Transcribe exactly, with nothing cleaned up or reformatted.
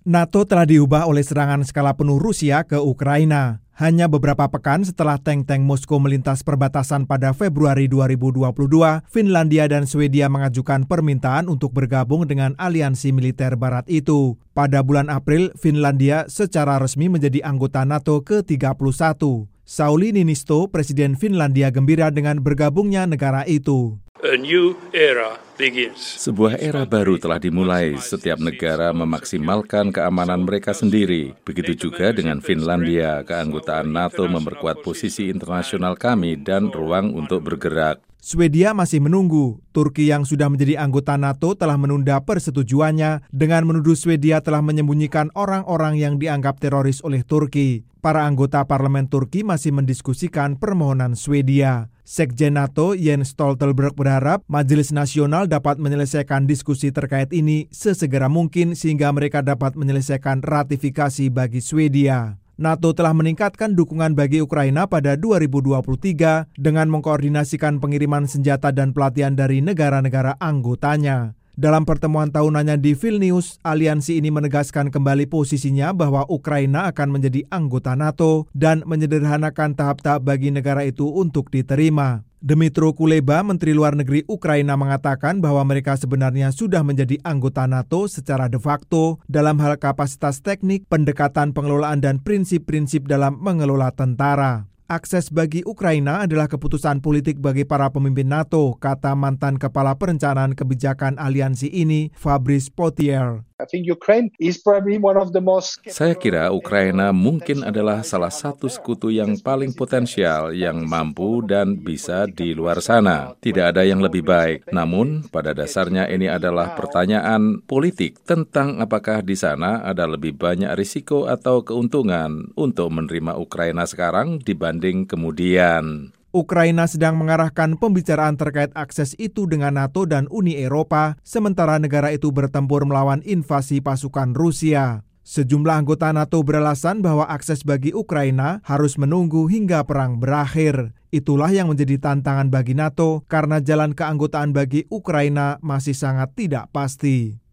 NATO telah diubah oleh serangan skala penuh Rusia ke Ukraina. Hanya beberapa pekan setelah tank-tank Moskow melintas perbatasan pada Februari dua ribu dua puluh dua, Finlandia dan Swedia mengajukan permintaan untuk bergabung dengan aliansi militer barat itu. Pada bulan April, Finlandia secara resmi menjadi anggota NATO ke tiga puluh satu. Sauli Niinisto, Presiden Finlandia, gembira dengan bergabungnya negara itu. A new era begins. Sebuah era baru telah dimulai. Setiap negara memaksimalkan keamanan mereka sendiri. Begitu juga dengan Finlandia. Keanggotaan NATO memperkuat posisi internasional kami dan ruang untuk bergerak. Swedia masih menunggu. Turki yang sudah menjadi anggota NATO telah menunda persetujuannya dengan menuduh Swedia telah menyembunyikan orang-orang yang dianggap teroris oleh Turki. Para anggota parlemen Turki masih mendiskusikan permohonan Swedia. Sekjen NATO Jens Stoltenberg berharap Majelis Nasional dapat menyelesaikan diskusi terkait ini sesegera mungkin sehingga mereka dapat menyelesaikan ratifikasi bagi Swedia. NATO telah meningkatkan dukungan bagi Ukraina pada dua ribu dua puluh tiga dengan mengkoordinasikan pengiriman senjata dan pelatihan dari negara-negara anggotanya. Dalam pertemuan tahunannya di Vilnius, aliansi ini menegaskan kembali posisinya bahwa Ukraina akan menjadi anggota NATO dan menyederhanakan tahap-tahap bagi negara itu untuk diterima. Dmytro Kuleba, Menteri Luar Negeri Ukraina, mengatakan bahwa mereka sebenarnya sudah menjadi anggota NATO secara de facto dalam hal kapasitas teknik, pendekatan pengelolaan dan prinsip-prinsip dalam mengelola tentara. Akses bagi Ukraina adalah keputusan politik bagi para pemimpin NATO, kata mantan Kepala Perencanaan Kebijakan Aliansi ini, Fabrice Potier. Saya kira Ukraina mungkin adalah salah satu sekutu yang paling potensial, yang mampu dan bisa di luar sana. Tidak ada yang lebih baik. Namun, pada dasarnya ini adalah pertanyaan politik tentang apakah di sana ada lebih banyak risiko atau keuntungan untuk menerima Ukraina sekarang dibanding kemudian. Ukraina sedang mengarahkan pembicaraan terkait akses itu dengan NATO dan Uni Eropa, sementara negara itu bertempur melawan invasi pasukan Rusia. Sejumlah anggota NATO beralasan bahwa akses bagi Ukraina harus menunggu hingga perang berakhir. Itulah yang menjadi tantangan bagi NATO karena jalan keanggotaan bagi Ukraina masih sangat tidak pasti.